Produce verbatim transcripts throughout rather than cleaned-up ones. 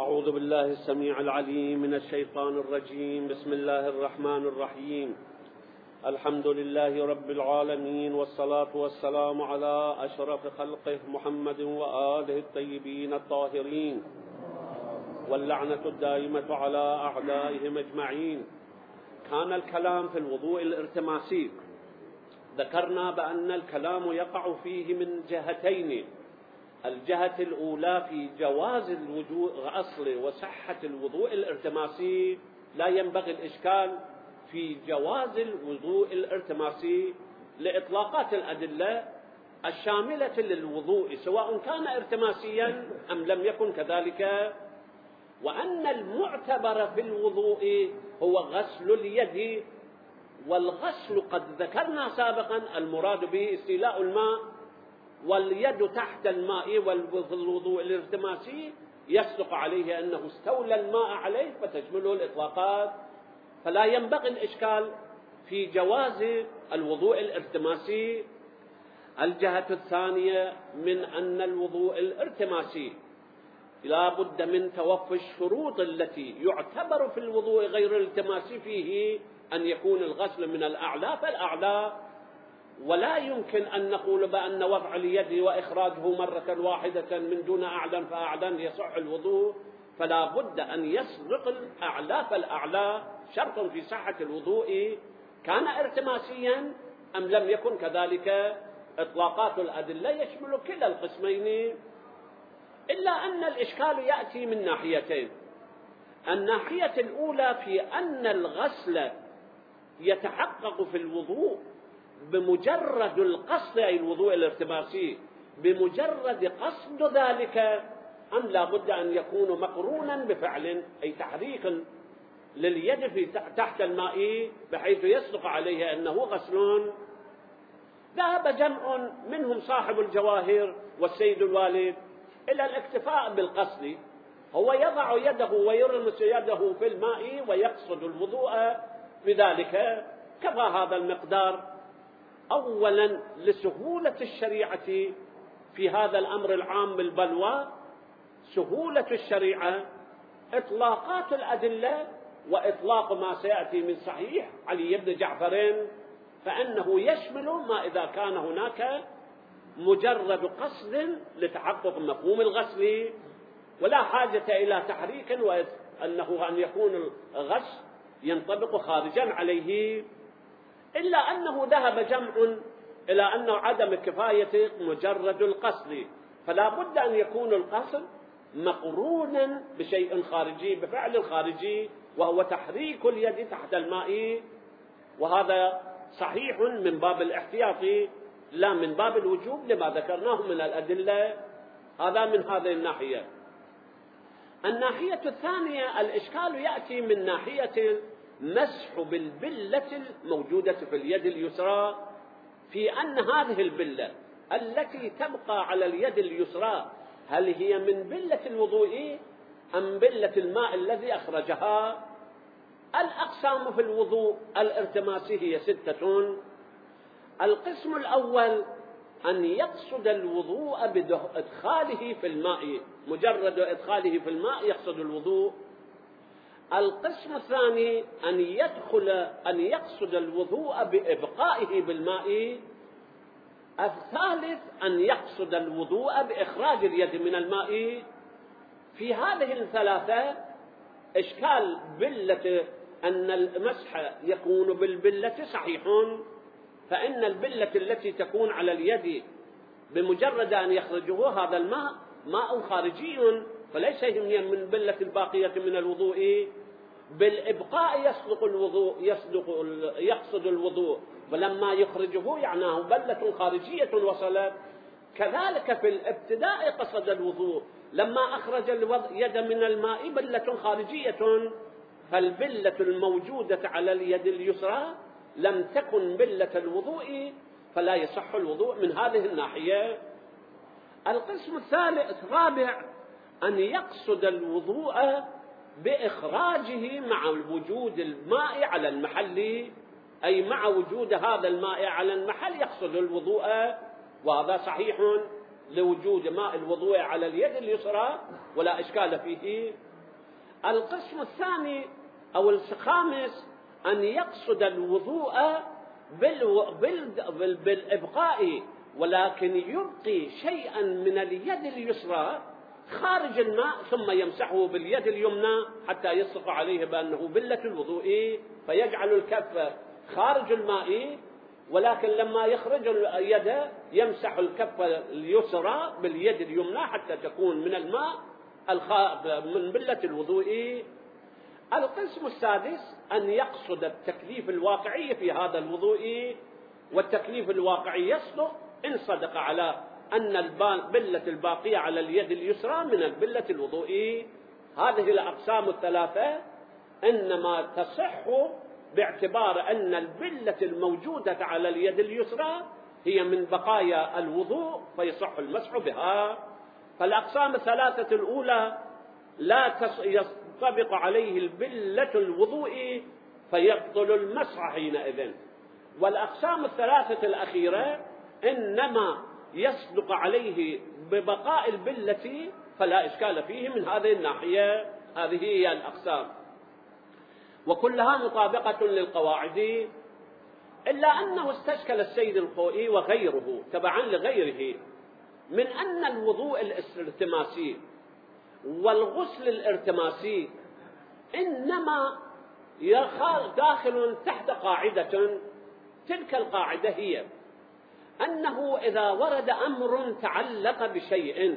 أعوذ بالله السميع العليم من الشيطان الرجيم. بسم الله الرحمن الرحيم. الحمد لله رب العالمين، والصلاة والسلام على أشرف خلقه محمد وآله الطيبين الطاهرين، واللعنة الدائمة على أعدائهم أجمعين. كان الكلام في الوضوء الارتماسي، ذكرنا بأن الكلام يقع فيه من جهتين: الجهة الأولى في جواز الوضوء أصل وصحة الوضوء الارتماسي، لا ينبغي الإشكال في جواز الوضوء الارتماسي لإطلاقات الأدلة الشاملة للوضوء سواء كان ارتماسيا أم لم يكن كذلك، وأن المعتبر في الوضوء هو غسل اليد، والغسل قد ذكرنا سابقا المراد به استيلاء الماء، واليد تحت الماء، والوضوء الارتماسي يصدق عليه أنه استولى الماء عليه فتشمله الإطلاقات، فلا ينبغي الإشكال في جواز الوضوء الارتماسي. الجهة الثانية من أن الوضوء الارتماسي لا بد من توفي الشروط التي يعتبر في الوضوء غير الالتماسي فيه أن يكون الغسل من الأعلى فالأعلى، ولا يمكن أن نقول بأن وضع اليد وإخراجه مرة واحدة من دون أعلى فأعلى يصح الوضوء، فلا بد أن يسبق الأعلى فالأعلى شرط في صحة الوضوء كان ارتماسيا أم لم يكن كذلك. إطلاقات الأدلة يشمل كلا القسمين، إلا أن الإشكال يأتي من ناحيتين. الناحية الأولى في أن الغسل يتحقق في الوضوء بمجرد القصد، أي الوضوء الارتباطي بمجرد قصد ذلك، أم لا بد أن يكون مقرونا بفعل، أي تحريك لليد في تحت الماء بحيث يصدق عليه أنه غسل. ذهب جمع منهم صاحب الجواهر والسيد الوالد إلى الاكتفاء بالقصد، هو يضع يده ويرمس يده في الماء ويقصد الوضوء بذلك، كفى هذا المقدار. أولا لسهولة الشريعة في هذا الأمر العام بالبلوى، سهولة الشريعة إطلاقات الأدلة وإطلاق ما سيأتي من صحيح علي بن جعفر، فإنه يشمل ما إذا كان هناك مجرد قصد لتحقق مفهوم الغسل ولا حاجة إلى تحريك، وأنه أن يكون الغسل ينطبق خارجا عليه. إلا أنه ذهب جمع إلى أنه عدم كفاية مجرد القصد، فلا بد أن يكون القصد مقرونا بشيء خارجي، بفعل خارجي، وهو تحريك اليد تحت الماء، وهذا صحيح من باب الاحتياط لا من باب الوجوب لما ذكرناه من الأدلة. هذا من هذه الناحية. الناحية الثانية الإشكال يأتي من ناحية مسح بالبلة الموجودة في اليد اليسرى، في أن هذه البلة التي تبقى على اليد اليسرى هل هي من بلة الوضوء أم بلة الماء الذي أخرجها؟ الأقسام في الوضوء الارتماسي هي ستة. القسم الأول أن يقصد الوضوء بإدخاله في الماء، مجرد إدخاله في الماء يقصد الوضوء. القسم الثاني أن يدخل أن يقصد الوضوء بإبقائه بالماء. الثالث أن يقصد الوضوء بإخراج اليد من الماء. في هذه الثلاثة إشكال بلة أن المسح يكون بالبلة صحيح، فإن البلة التي تكون على اليد بمجرد أن يخرجه هذا الماء ماء خارجي، فليس هي من بلة الباقية من الوضوء. بالإبقاء يصدق الوضوء، يصدق يقصد الوضوء، ولما يخرجه يعناه بلة خارجية وصلت. كذلك في الابتداء قصد الوضوء، لما أخرج اليد من الماء بلة خارجية، فالبلة الموجودة على اليد اليسرى لم تكن بلة الوضوء، فلا يصح الوضوء من هذه الناحية. القسم الثالث الرابع أن يقصد الوضوء بإخراجه مع وجود الماء على المحل، أي مع وجود هذا الماء على المحل يقصد الوضوء، وهذا صحيح لوجود ماء الوضوء على اليد اليسرى ولا إشكال فيه. القسم الثاني أو الخامس أن يقصد الوضوء بالو... بال... بال... بالإبقاء، ولكن يبقي شيئا من اليد اليسرى خارج الماء ثم يمسحه باليد اليمنى حتى يصدق عليه بأنه بلة الوضوء، فيجعل الكف خارج الماء، ولكن لما يخرج اليد يمسح الكف اليسرى باليد اليمنى حتى تكون من الماء من بلة الوضوء. القسم السادس أن يقصد التكليف الواقعي في هذا الوضوء، والتكليف الواقعي يصدق إن صدق على أن البلة الباقية على اليد اليسرى من البلة الوضوء. هذه الأقسام الثلاثة إنما تصح باعتبار أن البلة الموجودة على اليد اليسرى هي من بقايا الوضوء فيصح المسح بها. فالأقسام الثلاثة الأولى لا ينطبق عليه البلة الوضوء فيبطل المسح حينئذ، والأقسام الثلاثة الأخيرة إنما يصدق عليه ببقاء البلة فلا إشكال فيه من هذه الناحية. هذه هي الأقسام وكلها مطابقة للقواعد، إلا أنه استشكل السيد الخوئي وغيره تبعا لغيره من أن الوضوء الارتماسي والغسل الارتماسي إنما داخل تحت قاعدة، تلك القاعدة هي أنه إذا ورد أمر تعلق بشيء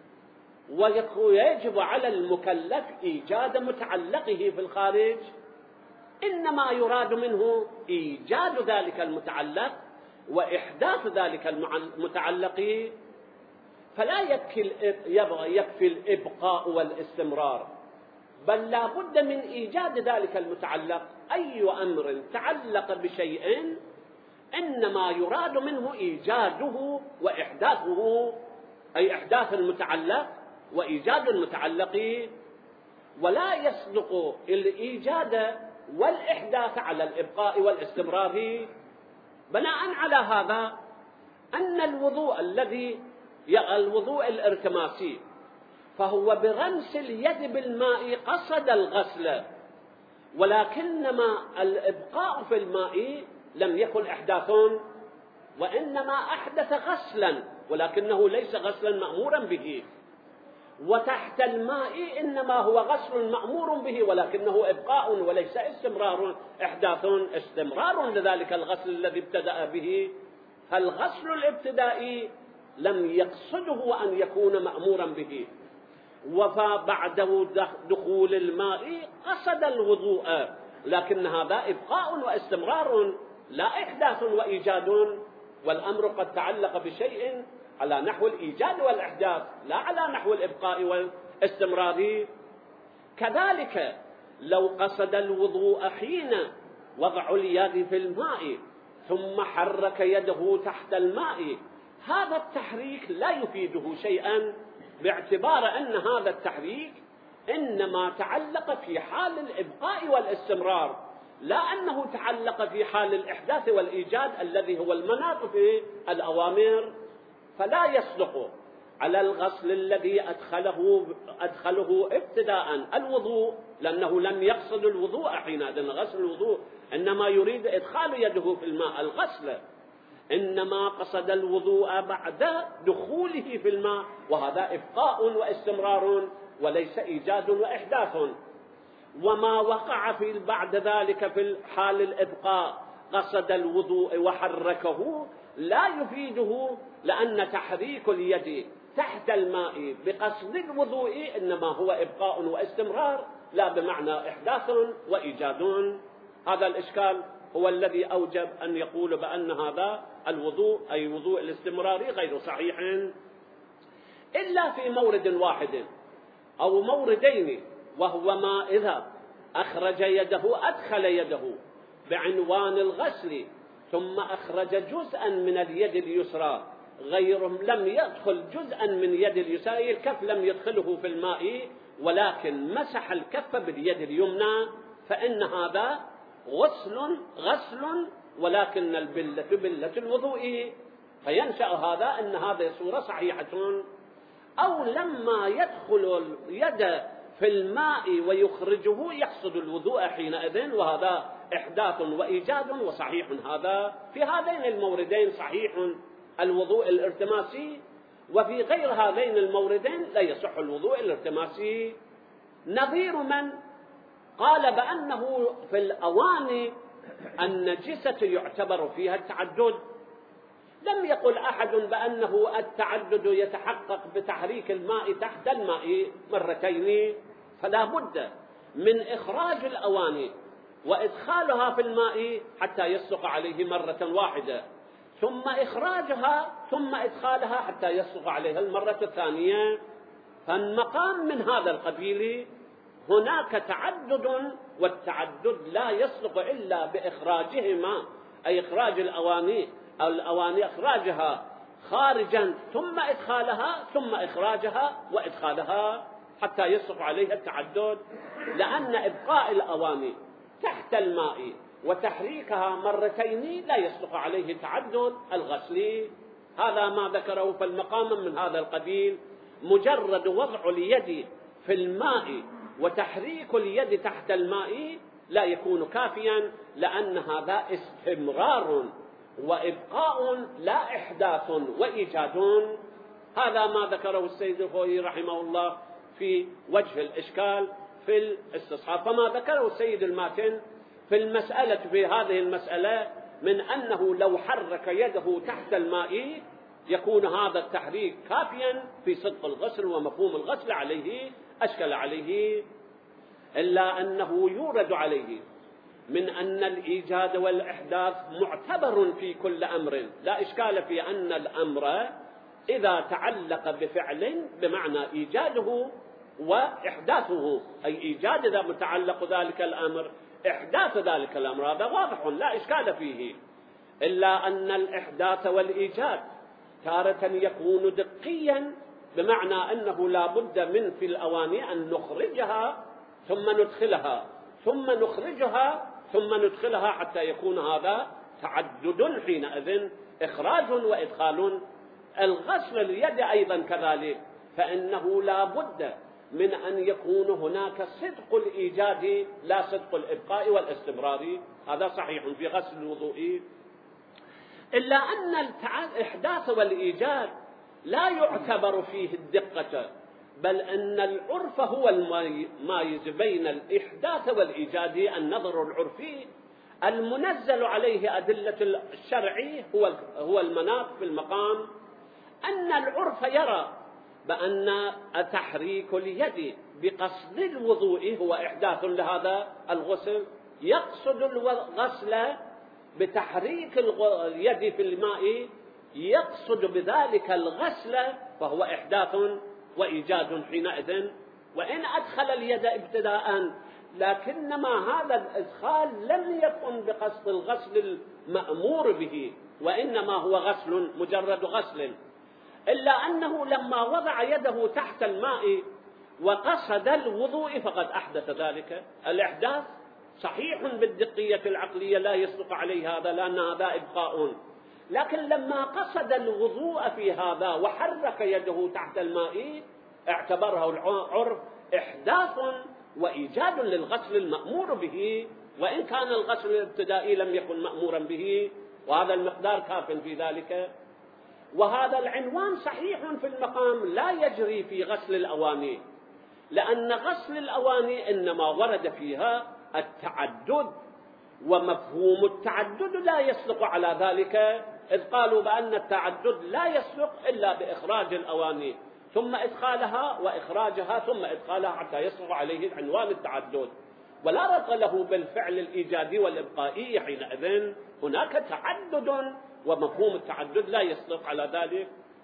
ويجب على المكلف إيجاد متعلقه في الخارج، إنما يراد منه إيجاد ذلك المتعلق وإحداث ذلك المتعلق، فلا يكفي يكفي الإبقاء والاستمرار، بل لا بد من إيجاد ذلك المتعلق. أي أمر تعلق بشيء إنما يراد منه إيجاده وإحداثه، أي إحداث المتعلق وإيجاد المتعلق، ولا يصدق الإيجاد والإحداث على الإبقاء والاستمرار. بناء على هذا أن الوضوء الذي الوضوء الارتماسي فهو برمس اليد بالماء قصد الغسل، ولكنما الإبقاء في الماء لم يكن إحداث وإنما أحدث غسلا، ولكنه ليس غسلا مأمورا به. وتحت الماء إنما هو غسل مأمور به ولكنه إبقاء وليس استمرار، إحداث استمرار لذلك الغسل الذي ابتدأ به. فالغسل الابتدائي لم يقصده أن يكون مأمورا به، وبعده دخول الماء قصد الوضوء، لكن هذا إبقاء واستمرار لا إحداث وإيجاد، والأمر قد تعلق بشيء على نحو الإيجاد والإحداث لا على نحو الإبقاء والاستمرار. كذلك لو قصد الوضوء حين وضع اليد في الماء ثم حرك يده تحت الماء، هذا التحريك لا يفيده شيئا، باعتبار أن هذا التحريك إنما تعلق في حال الإبقاء والاستمرار، لا أنه تعلق في حال الإحداث والإيجاد الذي هو المناط في الأوامر. فلا يصدق على الغسل الذي أدخله, أدخله ابتداء الوضوء، لأنه لم يقصد الوضوء حينئذ غسل الوضوء، إنما يريد إدخال يده في الماء الغسل، إنما قصد الوضوء بعد دخوله في الماء، وهذا إبقاء واستمرار وليس إيجاد وإحداث. وما وقع في بعد ذلك في حال الإبقاء قصد الوضوء وحركه لا يفيده، لأن تحريك اليد تحت الماء بقصد الوضوء إنما هو إبقاء واستمرار لا بمعنى إحداث وإيجاد. هذا الإشكال هو الذي أوجب أن يقول بأن هذا الوضوء أي وضوء الاستمراري غير صحيح، إلا في مورد واحد أو موردين، وهو ما إذا أخرج يده أدخل يده بعنوان الغسل ثم أخرج جزءا من اليد اليسرى غير لم يدخل جزءا من يد اليسرى، الكف لم يدخله في الماء ولكن مسح الكف باليد اليمنى، فإن هذا غسل غسل ولكن البلة بلة الوضوء، فينشأ هذا أن هذه صورة صحيحة. أو لما يدخل اليد في الماء ويخرجه يقصد الوضوء حينئذ، وهذا إحداث وإيجاد وصحيح. هذا في هذين الموردين صحيح الوضوء الارتماسي، وفي غير هذين الموردين لا يصح الوضوء الارتماسي. نظير من قال بأنه في الأواني النجسة يعتبر فيها التعدد. لم يقل أحد بأنه التعدد يتحقق بتحريك الماء تحت الماء مرتين، فلا بد من إخراج الأواني وإدخالها في الماء حتى يصدق عليه مرة واحدة، ثم إخراجها ثم إدخالها حتى يصدق عليها المرة الثانية. فالمقام من هذا القبيل. هناك تعدد، والتعدد لا يصدق إلا بإخراجهما، أي إخراج الأواني أو الأواني إخراجها خارجا ثم إدخالها ثم إخراجها وإدخالها حتى يصدق عليها التعدد. لأن إبقاء الأواني تحت الماء وتحريكها مرتين لا يصدق عليه تعدد الغسل. هذا ما ذكره. فالمقام من هذا القبيل مجرد وضع اليد في الماء وتحريك اليد تحت الماء لا يكون كافيا، لأن هذا استمرار وإبقاء لا إحداث وإيجاد. هذا ما ذكره السيد الخوئي رحمه الله في وجه الإشكال في الاستصحاب. فما ذكره السيد الماتن في المسألة في هذه المسألة من أنه لو حرك يده تحت الماء يكون هذا التحريك كافيا في صدق الغسل ومفهوم الغسل عليه، أشكل عليه. إلا أنه يورد عليه من أن الإيجاد والإحداث معتبر في كل أمر، لا إشكال في أن الأمر إذا تعلق بفعل بمعنى إيجاده وإحداثه، أي إيجاد إذا متعلق ذلك الأمر، إحداث ذلك الأمر، هذا واضح لا إشكال فيه. إلا أن الإحداث والإيجاد تارة يكون دقيا، بمعنى أنه لا بد من في الأواني أن نخرجها ثم ندخلها ثم نخرجها ثم ندخلها حتى يكون هذا تعدد حينئذ، إخراج وإدخال. الغسل اليد أيضا كذلك، فإنه لا بد من أن يكون هناك صدق الإيجاد لا صدق الإبقاء والاستمرار. هذا صحيح في غسل الوضوء. إلا أن الإحداث والإيجاد لا يعتبر فيه الدقة، بل أن العرف هو المميز بين الإحداث والإيجاد. النظر العرفي المنزل عليه أدلة الشرع هو هو المناط في المقام، أن العرف يرى بأن تحريك اليد بقصد الوضوء هو إحداث لهذا الغسل، يقصد الغسل بتحريك اليد في الماء يقصد بذلك الغسل، فهو إحداث وإيجاد حينئذ. وإن أدخل اليد ابتداء، لكنما هذا الإدخال لم يكن بقصد الغسل المأمور به، وإنما هو غسل مجرد غسل. إلا أنه لما وضع يده تحت الماء وقصد الوضوء فقد أحدث ذلك الإحداث. صحيح بالدقية العقلية لا يصدق عليه هذا، لأن هذا إبقاء، لكن لما قصد الوضوء في هذا وحرك يده تحت الماء اعتبره العرف إحداث وإيجاد للغسل المأمور به، وإن كان الغسل الابتدائي لم يكن مأمورا به، وهذا المقدار كاف في ذلك. وهذا العنوان صحيح في المقام لا يجري في غسل الأواني، لأن غسل الأواني إنما ورد فيها التعدد، ومفهوم التعدد لا يصدق على ذلك، إذ قالوا بأن التعدد لا يصدق إلا بإخراج الأواني ثم إدخالها وإخراجها ثم إدخالها حتى يصدق عليه عنوان التعدد، ولا ربط له بالفعل الإيجابي والإبقائي. حينئذ هناك تعدد، ومفهوم التعدد لا يصدق على ذلك.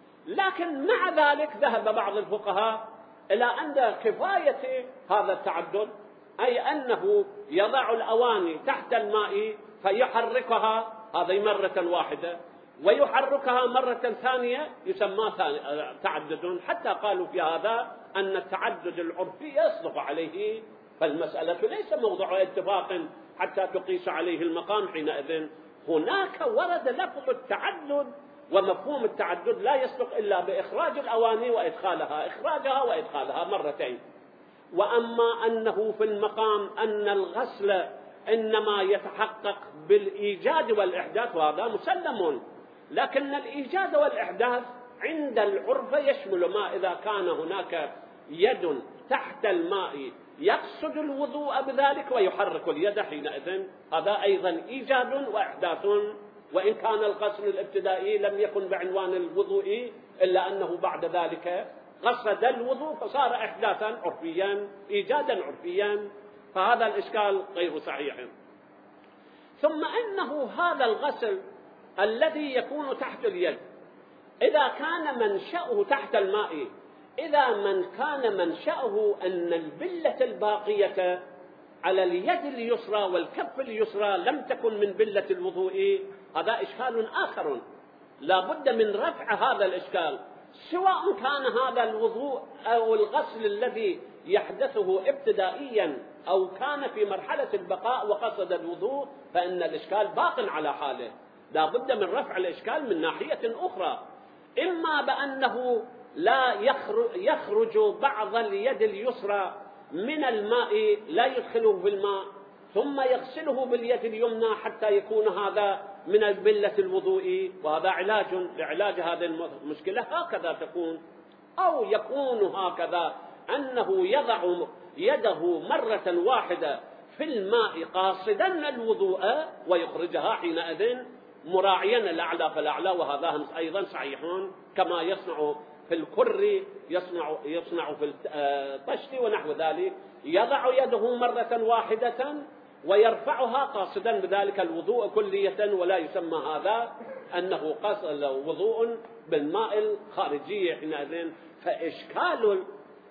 لكن مع ذلك ذهب بعض الفقهاء إلى أن كفاية هذا التعدد، أي أنه يضع الأواني تحت الماء فيحركها هذه مرة واحدة ويحركها مرة ثانية يسمى تعدد، حتى قالوا في هذا أن التعدد العرفي يصدق عليه. فالمسألة ليس موضوع اتفاق حتى تقيس عليه المقام. حينئذ هناك ورد لفظ التعدد، ومفهوم التعدد لا يصدق إلا بإخراج الأواني وإدخالها، إخراجها وإدخالها مرتين. وأما أنه في المقام أن الغسل إنما يتحقق بالإيجاد والإحداث وهذا مسلم، لكن الإيجاد والإحداث عند العرف يشمل ما إذا كان هناك يد تحت الماء يقصد الوضوء بذلك ويحرك اليد حينئذ، هذا أيضا إيجاد وإحداث، وإن كان الغسل الابتدائي لم يكن بعنوان الوضوء إلا أنه بعد ذلك قصد الوضوء فصار إحداثا عرفيا إيجادا عرفيا، فهذا الإشكال غير صحيح. ثم أنه هذا الغسل الذي يكون تحت اليد إذا كان منشأه تحت الماء، إذا من كان منشأه أن البلة الباقية على اليد اليسرى والكف اليسرى لم تكن من بلة الوضوء، هذا إشكال آخر لا بد من رفع هذا الإشكال، سواء كان هذا الوضوء أو الغسل الذي يحدثه ابتدائيا أو كان في مرحلة البقاء وقصد الوضوء، فإن الإشكال باق على حاله، لا بد من رفع الإشكال من ناحية أخرى، إما بأنه لا يخرج بعض اليد اليسرى من الماء لا يدخله في الماء ثم يغسله باليد اليمنى حتى يكون هذا من البلة الوضوء، وهذا علاج لعلاج هذه المشكلة، هكذا تكون، أو يكون هكذا أنه يضع يده مرة واحدة في الماء قاصدا الوضوء ويخرجها حينئذ مراعيا الأعلى فالأعلى، وهذا أيضا صحيح كما يصنع في الكر يصنع, يصنع في الطشت ونحو ذلك، يضع يده مرة واحدة ويرفعها قاصدا بذلك الوضوء كلية، ولا يسمى هذا أنه قصد وضوء بالماء الخارجي حينئذ، فإشكال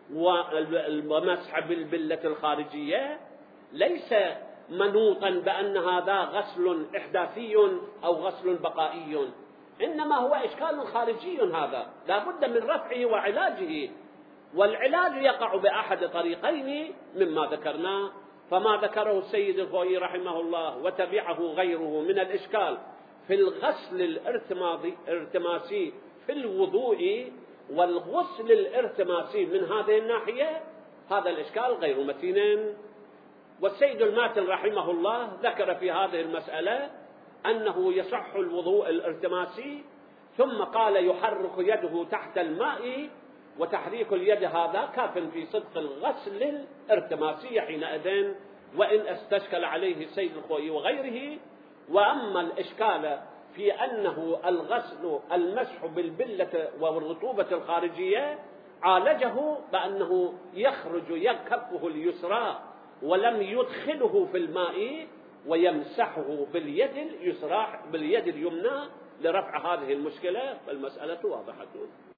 ومسح بالبلة الخارجية ليس منوطا بأن هذا غسل إحداثي أو غسل بقائي، إنما هو إشكال خارجي، هذا لا بد من رفعه وعلاجه، والعلاج يقع بأحد طريقين مما ذكرناه، فما ذكره السيد الخوئي رحمه الله وتبعه غيره من الإشكال في الغسل الارتماسي في الوضوء والغسل الارتماسي من هذه الناحية، هذا الإشكال غير متين. والسيد الماتن رحمه الله ذكر في هذه المسألة أنه يصح الوضوء الارتماسي، ثم قال يحرك يده تحت الماء، وتحريك اليد هذا كاف في صدق الغسل الارتماسي حينئذ، وإن استشكل عليه السيد الخوئي وغيره. وأما الإشكال في أنه الغسل المسح بالبلة والرطوبة الخارجية عالجه بأنه يخرج كفه اليسرى ولم يدخله في الماء ويمسحه باليد اليسرى باليد اليمنى لرفع هذه المشكلة، فالمسألة واضحة.